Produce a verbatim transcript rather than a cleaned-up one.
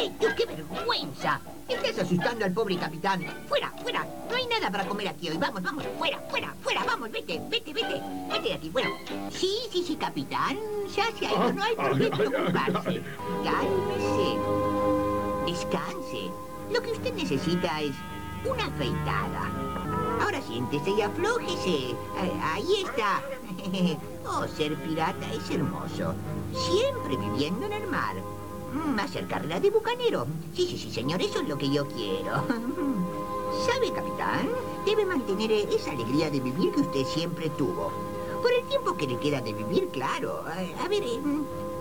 ¡Ey, tú, qué vergüenza! Estás asustando al pobre capitán. ¡Fuera, fuera! No hay nada para comer aquí hoy. Vamos, vamos, fuera, fuera, fuera, vamos, vete, vete, vete. Vete de aquí, bueno. Sí, sí, sí, capitán. Ya se ha ido, no hay por qué preocuparse. Cálmese. Descanse. Lo que usted necesita es una afeitada. Ahora siéntese y aflójese. Ahí está. Oh, ser pirata es hermoso. Siempre viviendo en el mar. Hacer carrera de bucanero. Sí, sí, sí, señor, eso es lo que yo quiero. ¿Sabe, capitán? Debe mantener esa alegría de vivir que usted siempre tuvo. Por el tiempo que le queda de vivir, claro. A ver,